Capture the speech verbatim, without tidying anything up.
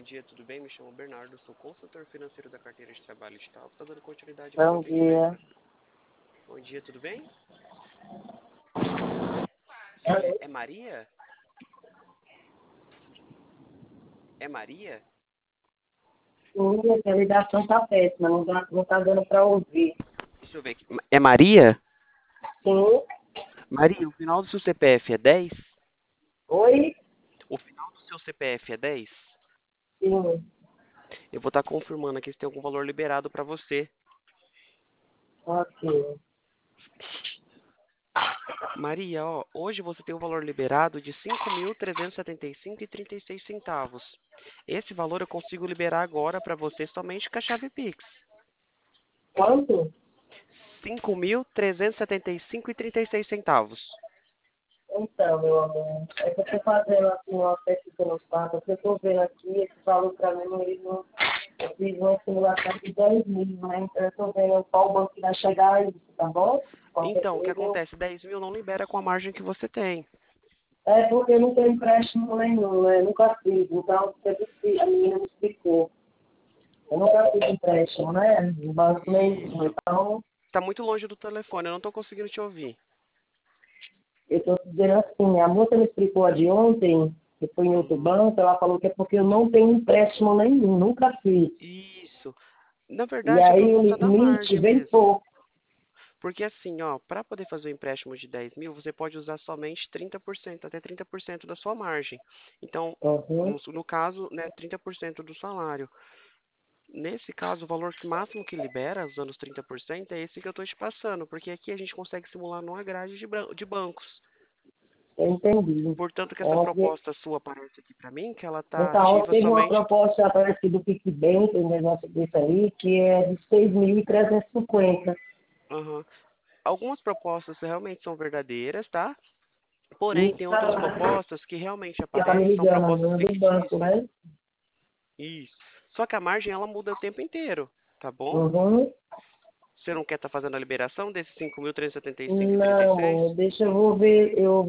dia, tudo bem? Me chamo Bernardo, sou consultor financeiro da carteira de trabalho de Tal. Tá dando continuidade ao Bom seu atendimento. dia. Bom dia, tudo bem? Alô? É, é Maria? É Maria? Sim, a ligação tá péssima, não tá, não tá dando para ouvir. Deixa eu ver aqui. É Maria? Sim. Maria, o final do seu C P F é dez? Oi? O final do seu C P F é dez? Sim. Eu vou estar confirmando aqui se tem algum valor liberado para você. Ok. Maria, ó, hoje você tem um valor liberado de cinco mil trezentos e setenta e cinco e trinta e seis centavos. Esse valor eu consigo liberar agora para você somente com a chave Pix. Quanto? cinco mil trezentos e setenta e cinco e trinta e seis centavos. Então, meu amor, é que eu tô fazendo assim uma pesquisa no fato, porque eu tô vendo aqui, esse valor para mim, eles não, eu fiz uma simulação de dez mil, né? Então eu tô vendo qual banco que vai chegar a isso, tá bom? Qualquer Então, o que coisa eu... acontece? dez mil não libera com a margem que você tem. É porque eu não tenho empréstimo nenhum, né? Eu nunca fiz, então você disse- a menina me explicou. Eu nunca fiz empréstimo, né? No banco nenhum. Isso. Então, Está muito longe do telefone, eu não estou conseguindo te ouvir. eu estou dizendo assim, a moça me explicou a de ontem, que foi em outro Uhum. banco, ela falou que é porque eu não tenho empréstimo nenhum, nunca fiz. Isso. Na E verdade, é por aí o conta da limite margem vem mesmo. pouco. Porque assim, ó, para poder fazer um empréstimo de dez mil, você pode usar somente trinta por cento, até trinta por cento da sua margem. Então, Uhum. no, no caso, né, trinta por cento do salário. Nesse caso, o valor que máximo que libera, usando os trinta por cento, é esse que eu estou te passando, porque aqui a gente consegue simular numa grade de, bran- de bancos. Eu entendi. Portanto, que essa Ontem, proposta sua aparece aqui para mim, que ela está então, ontem ativa teve uma somente. proposta, parece do PicBank, um negócio desse aí, que é de seis mil trezentos e cinquenta. Aham. Algumas propostas realmente são verdadeiras, tá? Porém, Isso tem outras tá, propostas que realmente ela tá me aparecem, são ligando, a propostas menina do banco, fictícias. né? Isso. Só que a margem ela muda o tempo inteiro, tá bom? Uhum. Você não quer estar fazendo a liberação desses cinco mil trezentos e setenta e cinco e trinta e Não, seis? amor, deixa eu vou ver, eu